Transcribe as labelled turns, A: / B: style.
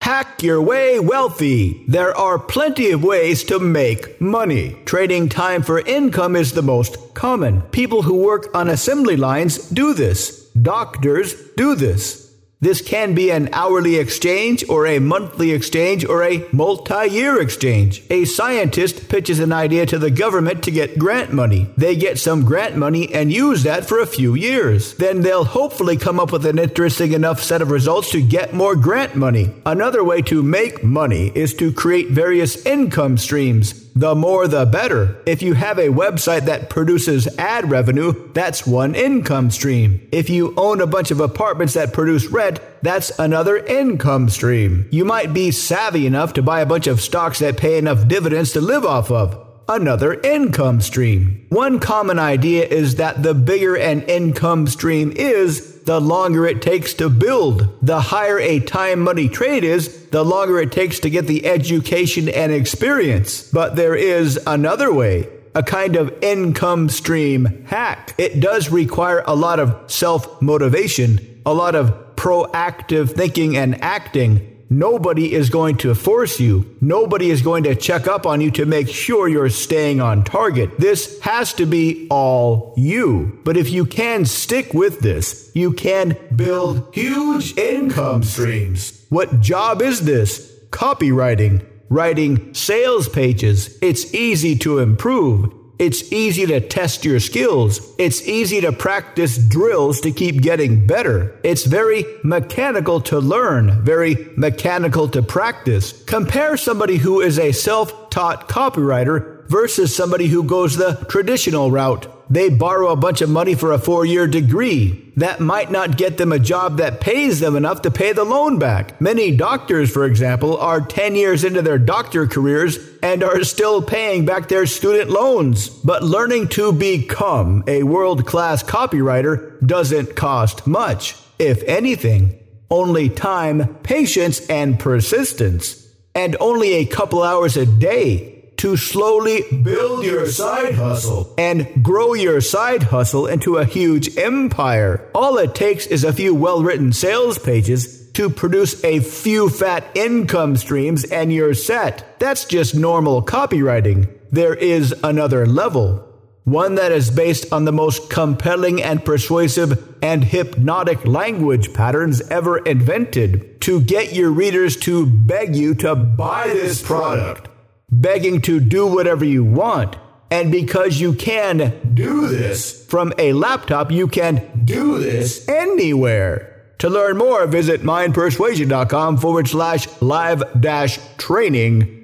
A: Hack your way wealthy. There are plenty of ways to make money. Trading time for income is the most common. People who work on assembly lines do this. Doctors do this. This can be an hourly exchange or a monthly exchange or a multi-year exchange. A scientist pitches an idea to the government to get grant money. They get some grant money and use that for a few years. Then they'll hopefully come up with an interesting enough set of results to get more grant money. Another way to make money is to create various income streams. The more the better. If you have a website that produces ad revenue, that's one income stream. If you own a bunch of apartments that produce rent, that's another income stream. You might be savvy enough to buy a bunch of stocks that pay enough dividends to live off of. Another income stream. One common idea is that the bigger an income stream is, the longer it takes to build. The higher a time money trade is, the longer it takes to get the education and experience. But there is another way, a kind of income stream hack. It does require a lot of self-motivation, a lot of proactive thinking and acting. Nobody is going to force you. Nobody is going to check up on you to make sure you're staying on target. This has to be all you. But if you can stick with this, you can build huge income streams. What job is this? Copywriting. Writing sales pages. It's easy to improve. It's easy to test your skills. It's easy to practice drills to keep getting better. It's very mechanical to learn, very mechanical to practice. Compare somebody who is a self-taught copywriter versus somebody who goes the traditional route. They borrow a bunch of money for a 4-year degree. That might not get them a job that pays them enough to pay the loan back. Many doctors, for example, are 10 years into their doctor careers and are still paying back their student loans. But learning to become a world-class copywriter doesn't cost much. If anything, only time, patience, and persistence. And only a couple hours a day to slowly build your side hustle and grow your side hustle into a huge empire. All it takes is a few well-written sales pages to produce a few fat income streams and you're set. That's just normal copywriting. There is another level. One that is based on the most compelling and persuasive and hypnotic language patterns ever invented to get your readers to beg you to buy this product. Begging to do whatever you want. And because you can do this from a laptop, you can do this anywhere. To learn more, visit mindpersuasion.com/live-training.